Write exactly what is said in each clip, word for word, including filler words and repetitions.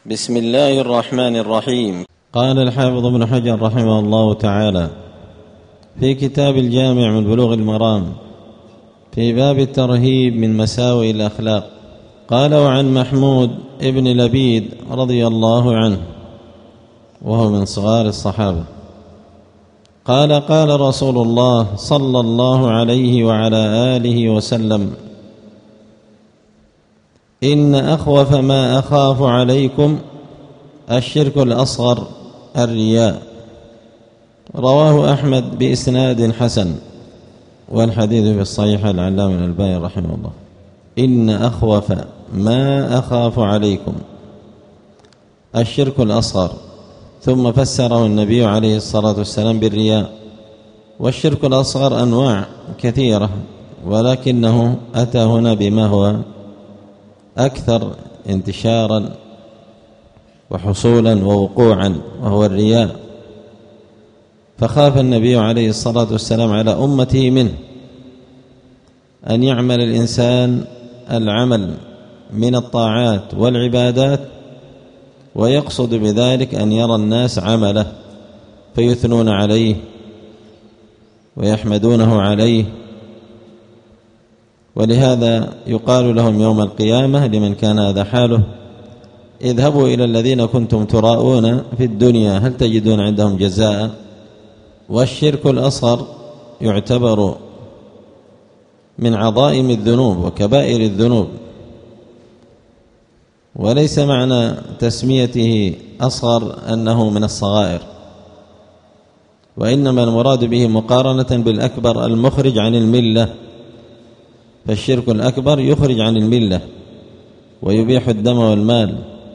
بسم الله الرحمن الرحيم. قال الحافظ ابن حجر رحمه الله تعالى في كتاب الجامع من بلوغ المرام في باب الترهيب من مساوئ الأخلاق، قال: وعن محمود ابن لبيد رضي الله عنه وهو من صغار الصحابة قال: قال رسول الله صلى الله عليه وعلى آله وسلم: إن أخوف ما أخاف عليكم الشرك الأصغر الرياء. رواه أحمد بإسناد حسن، والحديث في الصحيح العلامة الألباني رحمه الله. إن أخوف ما أخاف عليكم الشرك الأصغر، ثم فسره النبي عليه الصلاة والسلام بالرياء. والشرك الأصغر أنواع كثيرة، ولكنه أتى هنا بما هو أكثر انتشارا وحصولا ووقوعا، وهو الرياء. فخاف النبي عليه الصلاة والسلام على أمته منه أن يعمل الإنسان العمل من الطاعات والعبادات ويقصد بذلك أن يرى الناس عمله فيثنون عليه ويحمدونه عليه. ولهذا يقال لهم يوم القيامة لمن كان هذا حاله: اذهبوا إلى الذين كنتم تراءون في الدنيا هل تجدون عندهم جزاء. والشرك الأصغر يعتبر من عظائم الذنوب وكبائر الذنوب، وليس معنى تسميته أصغر أنه من الصغائر، وإنما المراد به مقارنة بالأكبر المخرج عن الملة. فالشرك الأكبر يخرج عن الملة ويبيح الدم والمال،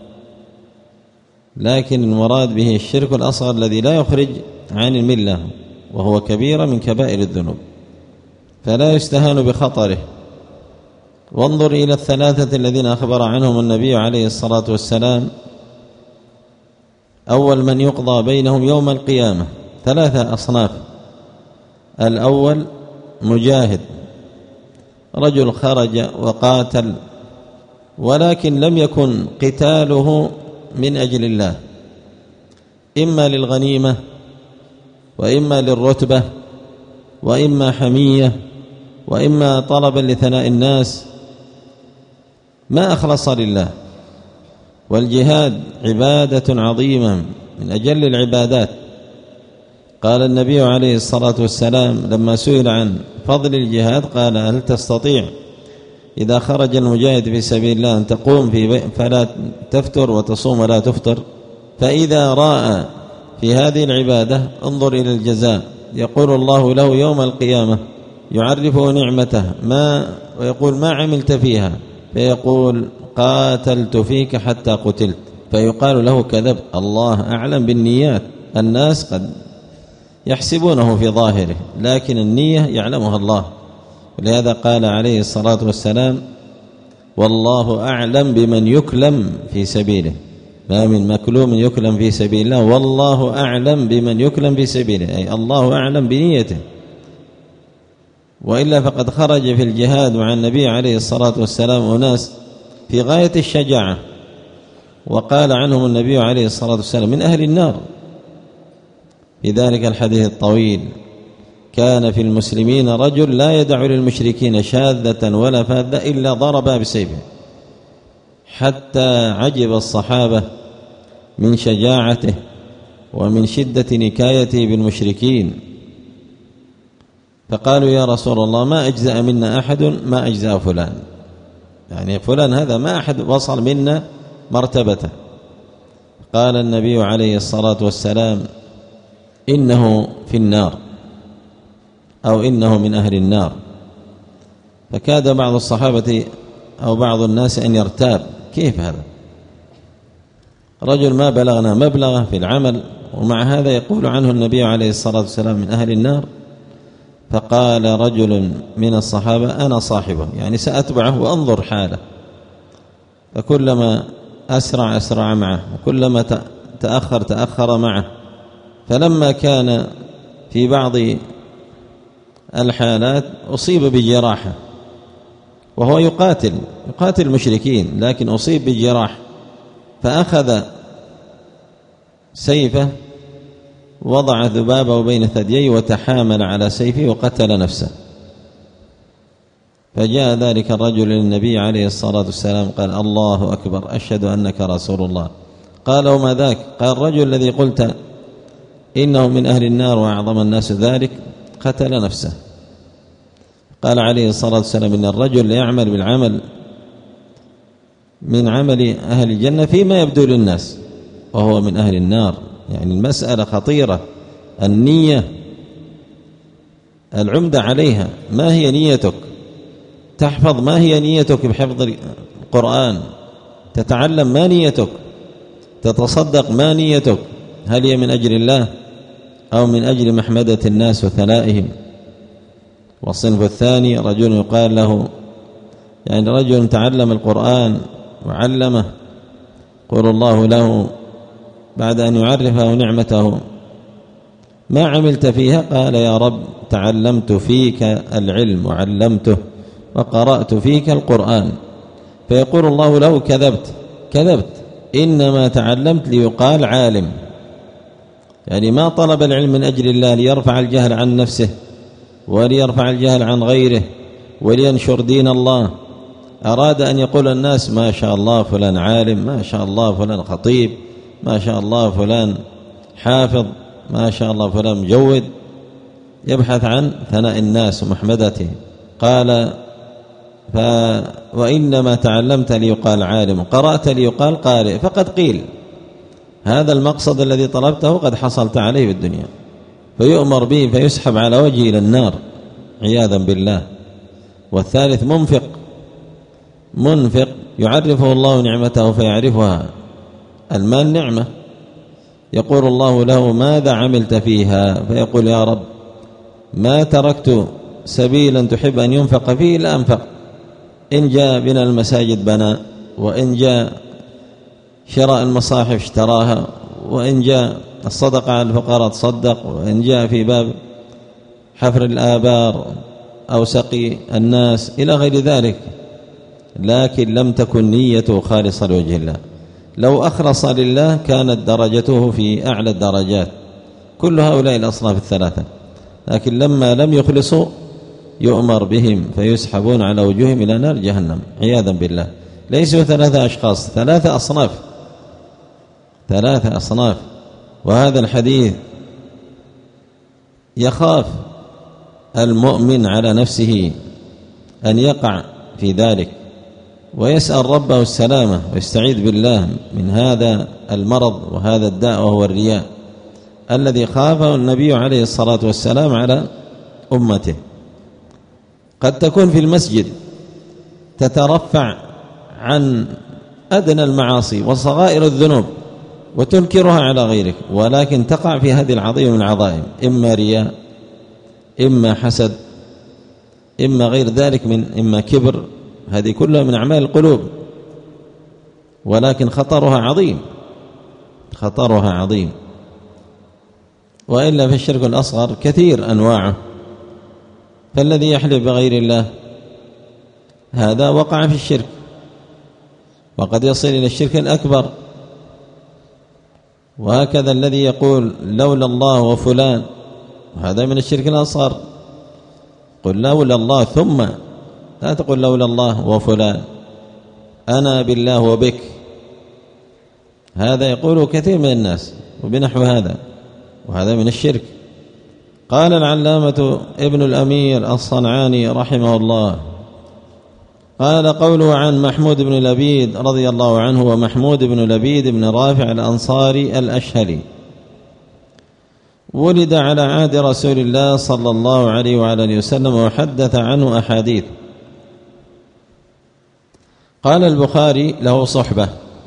لكن المراد به الشرك الأصغر الذي لا يخرج عن الملة، وهو كبيرة من كبائر الذنوب، فلا يستهان بخطره. وانظر إلى الثلاثة الذين أخبر عنهم النبي عليه الصلاة والسلام أول من يقضى بينهم يوم القيامة، ثلاثة أصناف. الأول مجاهد، رجل خرج وقاتل، ولكن لم يكن قتاله من أجل الله، إما للغنيمة وإما للرتبة وإما حمية وإما طلبا لثناء الناس، ما أخلص لله. والجهاد عبادة عظيمة من أجل العبادات. قال النبي عليه الصلاة والسلام لما سئل عن فضل الجهاد قال: هل تستطيع إذا خرج المجاهد في سبيل الله أن تقوم في فلا تفتر وتصوم ولا تفطر؟ فإذا رأى في هذه العبادة انظر إلى الجزاء، يقول الله له يوم القيامة يعرفه نعمته ما ويقول: ما عملت فيها؟ فيقول: قاتلت فيك حتى قتلت. فيقال له: كذبت، الله أعلم بالنيات. الناس قد يحسبونه في ظاهره، لكن النية يعلمها الله. ولهذا قال عليه الصلاة والسلام: والله أعلم بمن يكلم في سبيله. ما من مكلوم يكلم في سبيل الله، والله أعلم بمن يكلم في سبيله، أي الله أعلم بنيته. وإلا فقد خرج في الجهاد مع النبي عليه الصلاة والسلام أناس في غاية الشجاعة، وقال عنهم النبي عليه الصلاة والسلام: من أهل النار. في ذلك الحديث الطويل: كان في المسلمين رجل لا يدع للمشركين شاذة ولا فاذة إلا ضرب بسيفه، حتى عجب الصحابة من شجاعته ومن شدة نكايته بالمشركين، فقالوا: يا رسول الله، ما أجزأ منا أحد ما أجزأ فلان، يعني فلان هذا ما أحد وصل منا مرتبته. قال النبي عليه الصلاة والسلام: إنه في النار، أو إنه من أهل النار. فكاد بعض الصحابة أو بعض الناس أن يرتاب: كيف هذا؟ رجل ما بلغنا مبلغه في العمل، ومع هذا يقول عنه النبي عليه الصلاة والسلام من أهل النار. فقال رجل من الصحابة: أنا صاحبه، يعني سأتبعه وأنظر حاله. فكلما أسرع أسرع معه، وكلما تأخر تأخر معه. فلما كان في بعض الحالات أصيب بجراحة، وهو يقاتل يقاتل المشركين، لكن أصيب بجراح، فأخذ سيفه وضع ذبابه بين ثدييه وتحامل على سيفه وقتل نفسه. فجاء ذلك الرجل للنبي عليه الصلاة والسلام قال: الله أكبر، أشهد أنك رسول الله. قال: وما ذاك؟ قال: الرجل الذي قلت إنه من أهل النار وأعظم الناس ذلك قتل نفسه. قال عليه الصلاة والسلام: إن الرجل يعمل بالعمل من عمل أهل الجنة فيما يبدو للناس وهو من أهل النار. يعني المسألة خطيرة. النية العمدة عليها. ما هي نيتك؟ تحفظ ما هي نيتك بحفظ القرآن؟ تتعلم ما نيتك؟ تتصدق ما نيتك؟ هل هي من أجل الله أو من أجل محمدة الناس وثنائهم؟ والصنف الثاني رجل يقال له، يعني رجل تعلم القرآن وعلمه، يقول الله له بعد أن يعرفه نعمته: ما عملت فيها؟ قال: يا رب تعلمت فيك العلم وعلمته وقرأت فيك القرآن. فيقول الله له: كذبت كذبت إنما تعلمت ليقال عالم. يعني ما طلب العلم من أجل الله ليرفع الجهل عن نفسه وليرفع الجهل عن غيره ولينشر دين الله. أراد أن يقول الناس: ما شاء الله فلان عالم، ما شاء الله فلان خطيب، ما شاء الله فلان حافظ، ما شاء الله فلان مجود، يبحث عن ثناء الناس ومحمدته. قال: ف وإنما تعلمت ليقال عالم، قرأت ليقال قارئ، فقد قيل هذا المقصد الذي طلبته قد حصلت عليه في الدنيا، فيؤمر به فيسحب على وجهه إلى النار عياذا بالله. والثالث منفق منفق يعرفه الله نعمته فيعرفها. المال نعمة، يقول الله له: ماذا عملت فيها؟ فيقول: يا رب ما تركت سبيلا تحب أن ينفق فيه إلا أنفق. إن جاء بنا المساجد بنى، وإن جاء شراء المصاحف اشتراها، وإن جاء الصدقة على الفقراء تصدق، وإن جاء في باب حفر الآبار أو سقي الناس إلى غير ذلك. لكن لم تكن نيته خالصة لوجه الله. لو أخلص لله كانت درجته في أعلى الدرجات، كل هؤلاء الأصناف الثلاثة. لكن لما لم يخلصوا يؤمر بهم فيسحبون على وجوههم إلى نار جهنم عياذا بالله. ليسوا ثلاثة أشخاص، ثلاثة أصناف ثلاثة أصناف. وهذا الحديث يخاف المؤمن على نفسه أن يقع في ذلك، ويسأل ربه السلامة ويستعيذ بالله من هذا المرض وهذا الداء، وهو الرياء الذي خافه النبي عليه الصلاة والسلام على أمته. قد تكون في المسجد تترفع عن أدنى المعاصي وصغائر الذنوب وتنكرها على غيرك، ولكن تقع في هذه العظيم من العظائم، إما رياء، إما حسد، إما غير ذلك من إما كبر. هذه كلها من أعمال القلوب، ولكن خطرها عظيم خطرها عظيم. وإلا في الشرك الأصغر كثير أنواعه. فالذي يحلف بغير الله هذا وقع في الشرك، وقد يصل إلى الشرك الأكبر. وهكذا الذي يقول لولا الله وفلان، هذا من الشرك الأصغر. قل لولا الله ثم، لا تقل لولا الله وفلان، أنا بالله وبك. هذا يقوله كثير من الناس وبنحو هذا، وهذا من الشرك. قال العلامة ابن الأمير الصنعاني رحمه الله، قال: قوله عن محمود بن لبيد رضي الله عنه، ومحمود بن لبيد بن رافع الأنصاري الأشهلي، ولد على عهد رسول الله صلى الله عليه وعلى اله وسلم، وحدث عنه أحاديث. قال البخاري: له صحبة.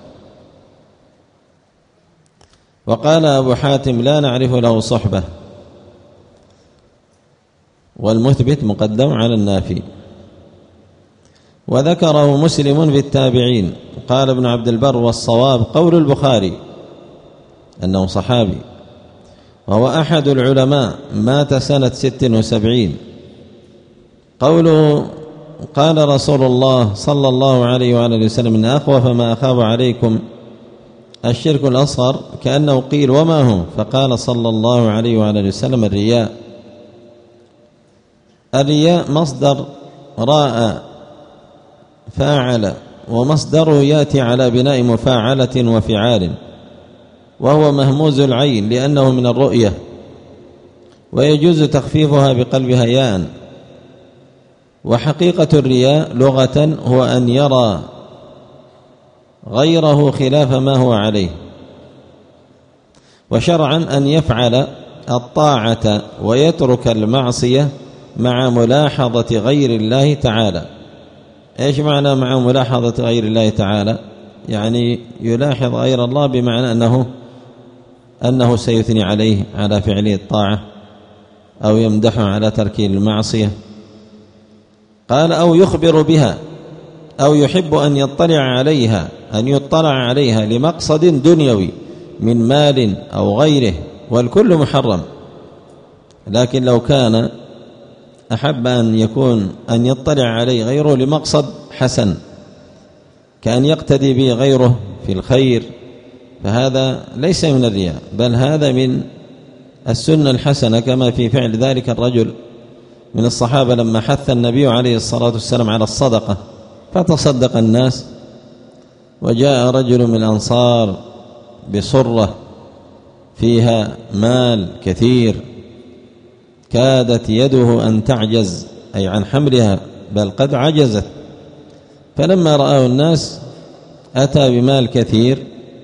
وقال أبو حاتم: لا نعرف له صحبة، والمثبت مقدم على النافي. وذكره مسلم في التابعين. قال ابن عبد البر: والصواب قول البخاري أنه صحابي، وهو أحد العلماء، مات سنة ست وسبعين. قوله: قال رسول الله صلى الله عليه وآله وسلم: إن أخوف ما أخاف عليكم الشرك الأصغر كأنه قيل وما هو؟ فقال صلى الله عليه وعلى وسلم الرياء. الرياء مصدر راء فاعل، ومصدره يأتي على بناء مفاعلة وفعال، وهو مهموز العين لأنه من الرؤية، ويجوز تخفيفها بقلبها ياء. وحقيقة الرياء لغة هو أن يرى غيره خلاف ما هو عليه، وشرعا أن يفعل الطاعة ويترك المعصية مع ملاحظة غير الله تعالى. إيش معنى مع ملاحظة غير الله تعالى؟ يعني يلاحظ غير الله بمعنى أنه أنه سيثني عليه على فعله الطاعة، أو يمدحه على ترك المعصية. قال أو يخبر بها، أو يحب أن يطلع عليها أن يطلع عليها لمقصد دنيوي من مال أو غيره، والكل محرم. لكن لو كان أحب أن يكون أن يطلع عليه غيره لمقصد حسن، كأن يقتدي به غيره في الخير، فهذا ليس من الرياء، بل هذا من السنة الحسنة، كما في فعل ذلك الرجل من الصحابة لما حث النبي عليه الصلاة والسلام على الصدقة فتصدق الناس، وجاء رجل من الأنصار بصرة فيها مال كثير كادت يده أن تعجز، أي عن حملها، بل قد عجزت، فلما رآه الناس أتى بمال كثير،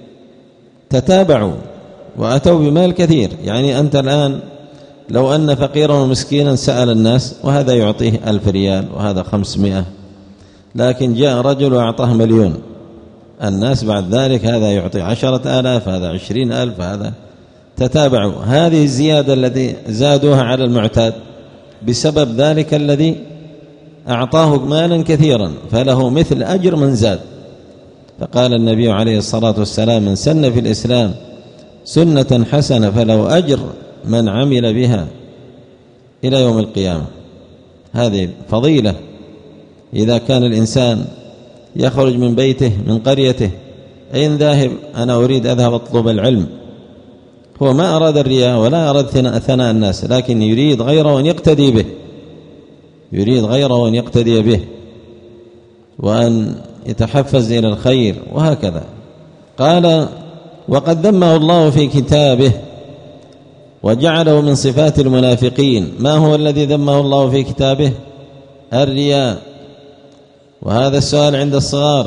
تتابعوا وأتوا بمال كثير. يعني أنت الآن لو أن فقيرا ومسكينا سأل الناس وهذا يعطيه ألف ريال وهذا خمسمائة، لكن جاء رجل وأعطاه مليون، الناس بعد ذلك هذا يعطي عشرة آلاف، هذا عشرين ألف، هذا تتابعوا. هذه الزيادة التي زادوها على المعتاد بسبب ذلك الذي أعطاه مالا كثيرا، فله مثل أجر من زاد. فقال النبي عليه الصلاة والسلام: من سن في الإسلام سنة حسنة فله أجر من عمل بها إلى يوم القيامة. هذه فضيلة. إذا كان الإنسان يخرج من بيته من قريته أين ذاهب؟ أنا أريد أذهب أطلب العلم، هو ما أراد الرياء ولا أراد ثناء الناس، لكن يريد غيره أن يقتدي به، يريد غيره أن يقتدي به وأن يتحفز إلى الخير، وهكذا. قال: وقد ذمه الله في كتابه وجعله من صفات المنافقين. ما هو الذي ذمه الله في كتابه؟ الرياء. وهذا السؤال عند الصغار،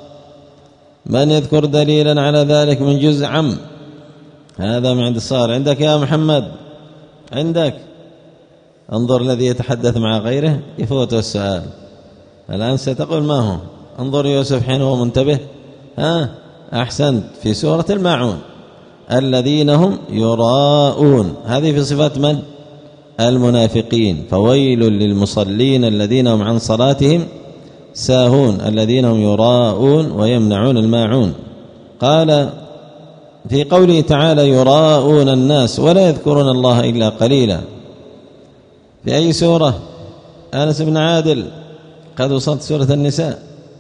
من يذكر دليلا على ذلك من جزء عم؟ هذا من عند الصغار. عندك يا محمد؟ عندك؟ انظر الذي يتحدث مع غيره يفوته السؤال. الآن ستقول ما هو؟ انظر يوسف حين هو منتبه. ها أحسنت، في سورة الماعون: الذين هم يراءون. هذه في صفات من؟ المنافقين. فويل للمصلين الذين هم عن صلاتهم ساهون الذين هم يراءون ويمنعون الماعون. قال في قوله تعالى: يراءون الناس ولا يذكرون الله إلا قليلا. في أي سورة؟ أنس بن عادل، قد وصلت سورة النساء؟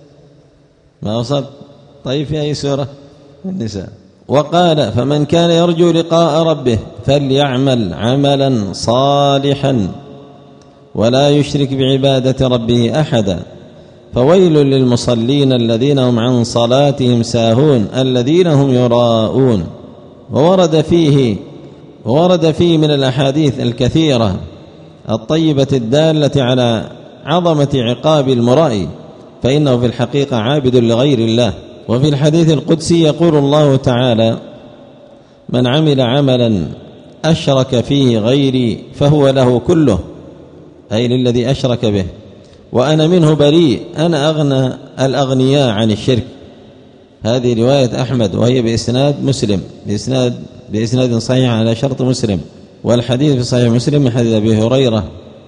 ما وصلت؟ طيب في أي سورة؟ النساء. وقال: فمن كان يرجو لقاء ربه فليعمل عملا صالحا ولا يشرك بعبادة ربه أحدا. فويل للمصلين الذين هم عن صلاتهم ساهون الذين هم يراءون. وورد فيه وورد فيه من الأحاديث الكثيرة الطيبة الدالة على عظمة عقاب المرائي، فإنه في الحقيقة عابد لغير الله. وفي الحديث القدسي يقول الله تعالى: من عمل عملا أشرك فيه غيري فهو له كله، أي للذي أشرك به، وأنا منه بريء، أنا أغنى الأغنياء عن الشرك. هذه رواية أحمد وهي بإسناد مسلم، بإسناد, بإسناد صحيح على شرط مسلم. والحديث في صحيح مسلم من حديث أبي هريرة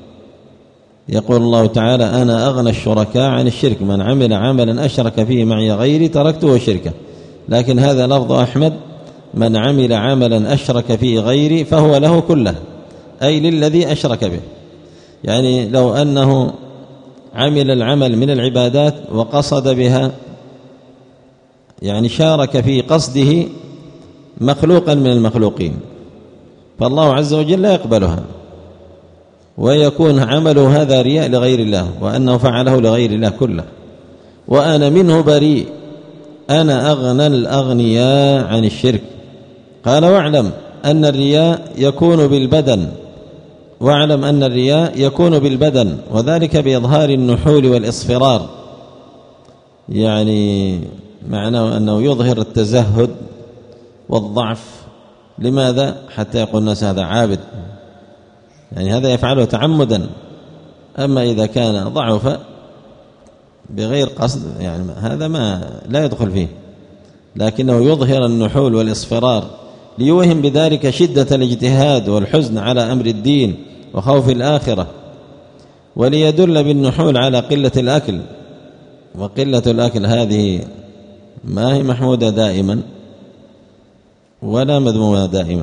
يقول الله تعالى: أنا أغنى الشركاء عن الشرك، من عمل عملا أشرك فيه معي غيري تركته وشركه. لكن هذا لفظ أحمد: من عمل عملا أشرك فيه غيري فهو له كله، أي للذي أشرك به. يعني لو أنه عمل العمل من العبادات وقصد بها يعني شارك في قصده مخلوقا من المخلوقين، فالله عز وجل لا يقبلها، ويكون عمله هذا رياء لغير الله، وأنه فعله لغير الله كله. وأنا منه بريء، أنا أغنى الأغنياء عن الشرك. قال واعلم أن الرياء يكون بالبدن واعلم أن الرياء يكون بالبدن وذلك بإظهار النحول والإصفرار، يعني معناه أنه يظهر التزهد والضعف. لماذا؟ حتى يقول الناس هذا عابد، يعني هذا يفعله تعمدا. أما إذا كان ضعف بغير قصد يعني هذا ما لا يدخل فيه، لكنه يظهر النحول والإصفرار ليوهم بذلك شدة الاجتهاد والحزن على أمر الدين وخوف الآخرة، وليدل بالنحول على قلة الأكل. وقلة الأكل هذه ما هي محمودة دائما ولا مذمومة دائما،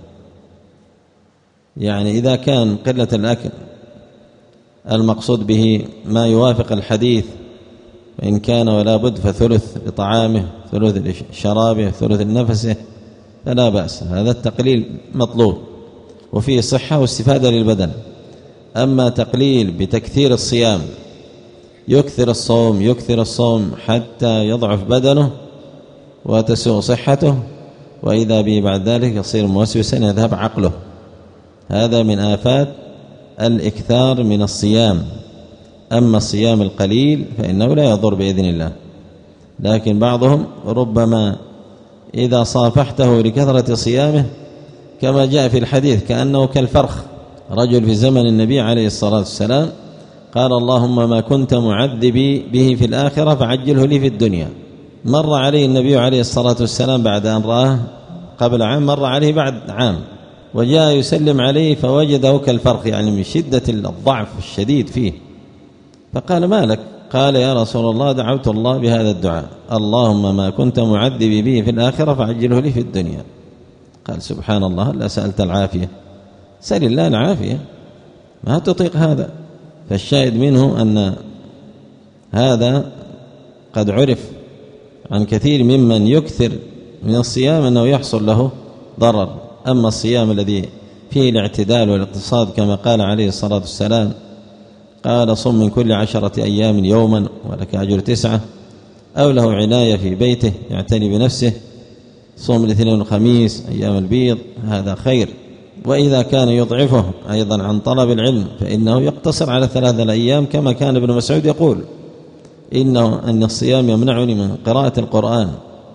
يعني إذا كان قلة الأكل المقصود به ما يوافق الحديث، وإن كان ولا بد فثلث لطعامه ثلث لشرابه ثلث لنفسه فلا بأس، هذا التقليل مطلوب وفيه صحة واستفادة للبدن. أما تقليل بتكثير الصيام، يكثر الصوم يكثر الصوم حتى يضعف بدنه وتسوء صحته، وإذا به بعد ذلك يصير موسوسا يذهب عقله، هذا من آفات الإكثار من الصيام. أما الصيام القليل فإنه لا يضر بإذن الله، لكن بعضهم ربما إذا صافحته لكثرة صيامه كما جاء في الحديث كأنه كالفرخ. رجل في زمن النبي عليه الصلاة والسلام قال اللهم ما كنت معذبي به في الآخرة فعجله لي في الدنيا. مر عليه النبي عليه الصلاة والسلام بعد أن رآه قبل عام، مر عليه بعد عام وجاء يسلم عليه فوجده كالفرخ، يعني من شدة الضعف الشديد فيه، فقال ما لك؟ قال يا رسول الله دعوت الله بهذا الدعاء اللهم ما كنت معذبي به في الآخرة فعجله لي في الدنيا. قال سبحان الله، لا سألت العافية، سأل الله العافية، ما تطيق هذا. فالشاهد منه أن هذا قد عرف عن كثير ممن يكثر من الصيام أنه يحصل له ضرر. أما الصيام الذي فيه الاعتدال والاقتصاد كما قال عليه الصلاة والسلام، قال صم من كل عشرة أيام يوما ولك أجر تسعة، أو له عناية في بيته يعتني بنفسه، صوم الاثنين والخميس أيام البيض، هذا خير. وإذا كان يضعفه أيضا عن طلب العلم فإنه يقتصر على ثلاثة الأيام، كما كان ابن مسعود يقول إنه أن الصيام يمنعني من قراءة القرآن،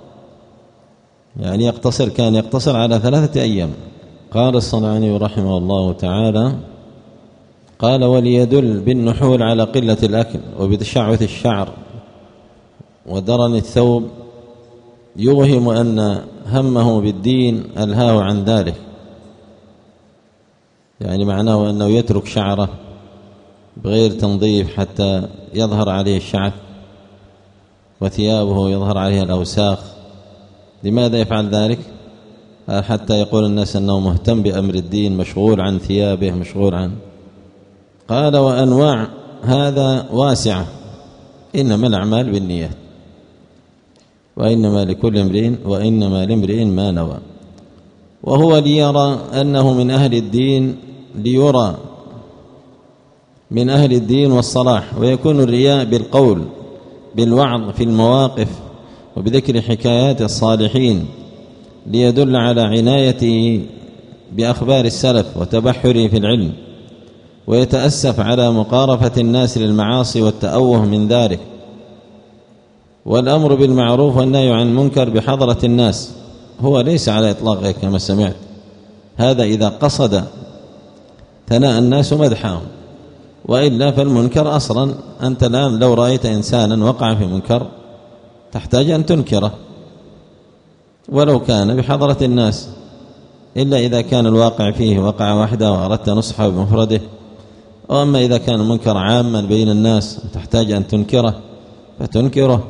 يعني يقتصر كان يقتصر على ثلاثة أيام. قال الصنعاني رحمه الله تعالى قال وليدل بالنحول على قلة الأكل وبتشعث الشعر ودرن الثوب يوهم أن همه بالدين ألهاه عن ذلك، يعني معناه أنه يترك شعره بغير تنظيف حتى يظهر عليه الشعث، وثيابه يظهر عليها الأوساخ. لماذا يفعل ذلك؟ حتى يقول الناس أنه مهتم بأمر الدين، مشغول عن ثيابه، مشغول عن. قال وأنواع هذا واسعة، إنما الأعمال بالنيات وإنما لكل امرئ وإنما لامرئ ما نوى. وهو ليرى أنه من أهل الدين، ليرى من أهل الدين والصلاح، ويكون الرياء بالقول بالوعظ في المواقف وبذكر حكايات الصالحين، ليدل على عنايته بأخبار السلف وتبحره في العلم، ويتأسف على مقارفة الناس للمعاصي والتأوه من ذلك. والأمر بالمعروف والنهي عن المنكر بحضرة الناس، هو ليس على إطلاقه كما سمعت، هذا إذا قصد ثناء الناس ومدحهم، وإلا فالمنكر أصلا أنت الآن لو رأيت إنسانا وقع في منكر تحتاج أن تنكره ولو كان بحضرة الناس، إلا إذا كان الواقع فيه وقع وحده وأردت نصحه بمفرده. وأما إذا كان المنكر عاما بين الناس تحتاج أن تنكره فتنكره،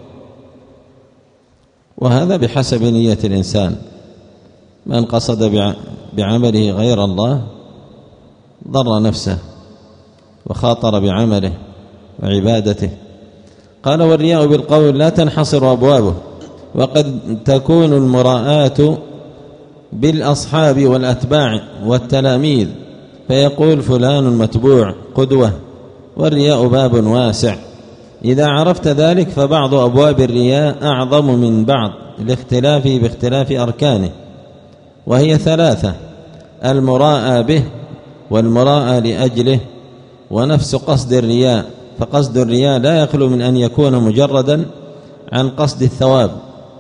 وهذا بحسب نية الإنسان. من قصد بعمله غير الله ضر نفسه وخاطر بعمله وعبادته. قال والرياء بالقول لا تنحصر أبوابه، وقد تكون المراءة بالأصحاب والأتباع والتلاميذ، فيقول فلان متبوع قدوة، والرياء باب واسع. إذا عرفت ذلك فبعض أبواب الرياء أعظم من بعض لاختلافه باختلاف أركانه، وهي ثلاثة: المراءة به، والمراءة لأجله، ونفس قصد الرياء. فقصد الرياء لا يخلو من أن يكون مجردا عن قصد الثواب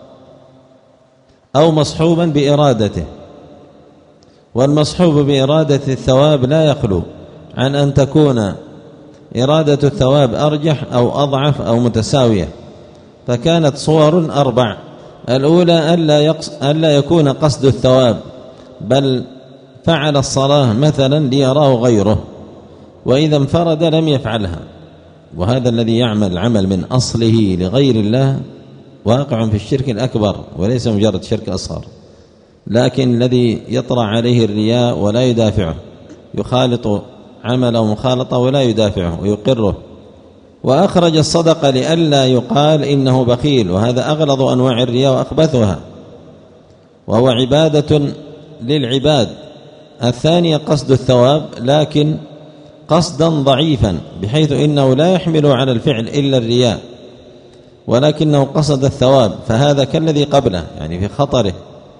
أو مصحوبا بإرادته، والمصحوب بإرادة الثواب لا يخلو عن أن تكون إرادة الثواب أرجح أو أضعف أو متساوية. فكانت صور أربع: الأولى ألا, يقص... ألا يكون قصد الثواب، بل فعل الصلاة مثلا ليراه غيره، وإذا انفرد لم يفعلها. وهذا الذي يعمل عمل من أصله لغير الله واقع في الشرك الأكبر، وليس مجرد شرك أصغر، لكن الذي يطرأ عليه الرياء ولا يدافعه، يخالط عمله مخالطة ولا يدافعه ويقره. وأخرج الصدقة لئلا يقال إنه بخيل، وهذا أغلظ أنواع الرياء وأخبثها، وهو عبادة للعباد. الثانية قصد الثواب، لكن قصدا ضعيفا، بحيث إنه لا يحمل على الفعل إلا الرياء، ولكنه قصد الثواب، فهذا كالذي قبله يعني في خطره.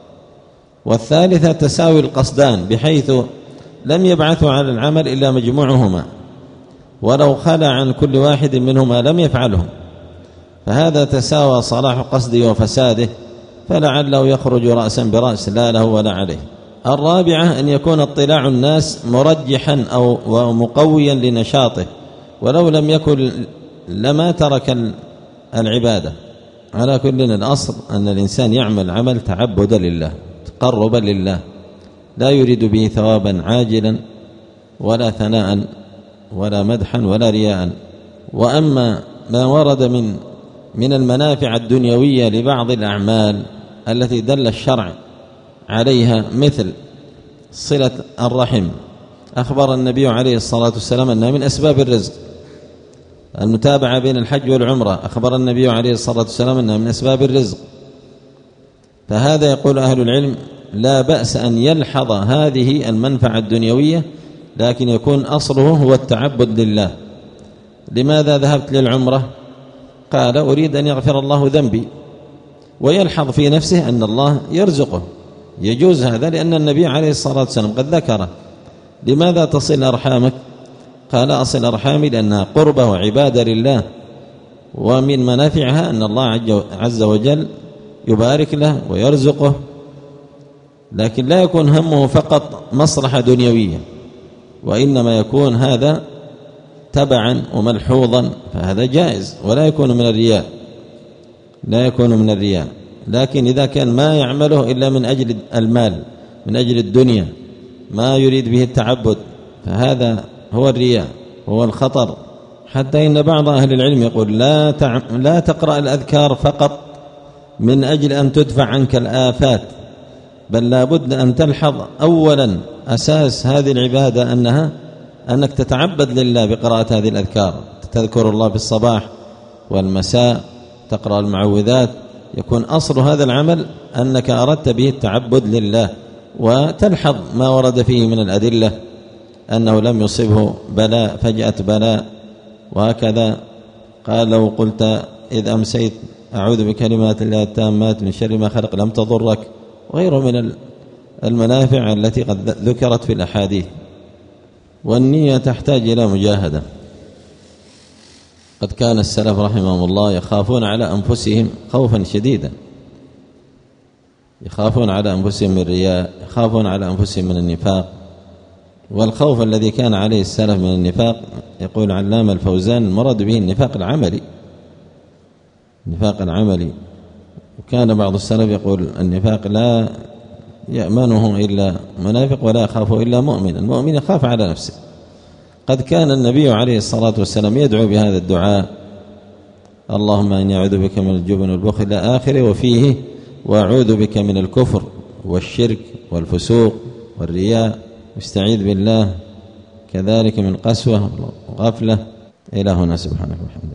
والثالثة تساوي القصدان، بحيث لم يبعثوا على العمل إلا مجموعهما، ولو خلى عن كل واحد منهما لم يفعله، فهذا تساوى صلاح قصده وفساده، فلعله يخرج رأسا برأس لا له ولا عليه. الرابعة أن يكون اطلاع الناس مرجحا أو مقويا لنشاطه، ولو لم يكن لما ترك العبادة. على كل الأصل أن الإنسان يعمل عمل تعبدا لله، تقربا لله، لا يريد به ثوابا عاجلا ولا ثناء ولا مدحا ولا رياء. وأما ما ورد من من المنافع الدنيوية لبعض الأعمال التي دل الشرع عليها، مثل صلة الرحم، أخبر النبي عليه الصلاة والسلام أنها من أسباب الرزق. المتابعة بين الحج والعمرة، أخبر النبي عليه الصلاة والسلام أنها من أسباب الرزق. فهذا يقول أهل العلم لا بأس أن يلحظ هذه المنفعة الدنيوية، لكن يكون أصله هو التعبد لله. لماذا ذهبت للعمرة؟ قال أريد أن يغفر الله ذنبي، ويلحظ في نفسه أن الله يرزقه، يجوز هذا لأن النبي عليه الصلاة والسلام قد ذكره. لماذا تصل أرحامك؟ قال أصل أرحامي لأنها قربة وعبادة لله، ومن منافعها أن الله عز وجل يبارك له ويرزقه، لكن لا يكون همه فقط مصلحة دنيوية، وإنما يكون هذا تبعا وملحوظا، فهذا جائز ولا يكون من الرياء، لا يكون من الرياء. لكن إذا كان ما يعمله إلا من أجل المال، من أجل الدنيا، ما يريد به التعبد، فهذا هو الرياء، هو الخطر. حتى إن بعض أهل العلم يقول لا تع... لا تقرأ الأذكار فقط من أجل أن تدفع عنك الآفات، بل لا بد أن تلحظ أولا أساس هذه العبادة أنها أنك تتعبد لله بقراءة هذه الأذكار، تذكر الله في الصباح والمساء، تقرأ المعوذات، يكون أصل هذا العمل أنك أردت به التعبد لله. وتلحظ ما ورد فيه من الأدلة أنه لم يصبه بلاء فجأة بلاء، وهكذا قال لو قلت إذ أمسيت أعوذ بكلمات الله التامات من شر ما خلق لم تضرك، وغيره من المنافع التي قد ذكرت في الأحاديث. والنية تحتاج إلى مجاهدة. قد كان السلف رحمهم الله يخافون على أنفسهم خوفا شديدا، يخافون على أنفسهم من الرياء، يخافون على أنفسهم من النفاق. والخوف الذي كان عليه السلف من النفاق يقول علامة الفوزان المراد به النفاق العملي، النفاق العملي. وكان بعض السلف يقول النفاق لا يأمنه إلا منافق ولا يخافه إلا مؤمن، المؤمن يخاف على نفسه. قد كان النبي عليه الصلاة والسلام يدعو بهذا الدعاء اللهم إني أعوذ بك من الجبن والبخل إلى آخره، وفيه وأعوذ بك من الكفر والشرك والفسوق والرياء، واستعيذ بالله كذلك من قسوة وغفلة إلى هنا. سبحانه وتعالى.